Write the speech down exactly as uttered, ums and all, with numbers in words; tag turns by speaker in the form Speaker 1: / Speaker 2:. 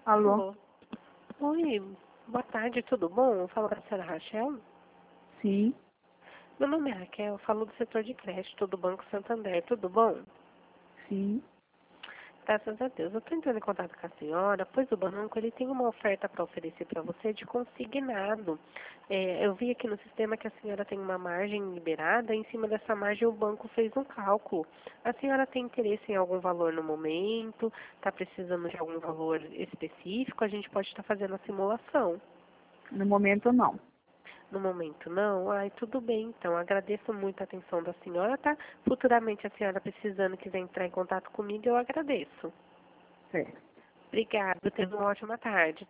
Speaker 1: Alô?
Speaker 2: Alô. Oi, boa tarde, tudo bom? Fala com a senhora Rachel.
Speaker 1: Sim,
Speaker 2: Meu nome é Raquel, eu falo do setor de crédito do Banco Santander, tudo bom?
Speaker 1: sim.
Speaker 2: Graças a Deus. Eu estou entrando em contato com a senhora, pois o banco ele tem uma oferta para oferecer para você de consignado. É, eu vi aqui no sistema que a senhora tem uma margem liberada, em cima dessa margem o banco fez um cálculo. A senhora tem interesse em algum valor no momento? Está precisando de algum valor específico? A gente pode estar fazendo a simulação.
Speaker 1: No momento não.
Speaker 2: No momento, não? Ai, tudo bem, então. Agradeço muito a atenção da senhora, tá? Futuramente, a senhora precisando quiser entrar em contato comigo, eu agradeço.
Speaker 1: Certo.
Speaker 2: Obrigada. Tenha uma ótima tarde.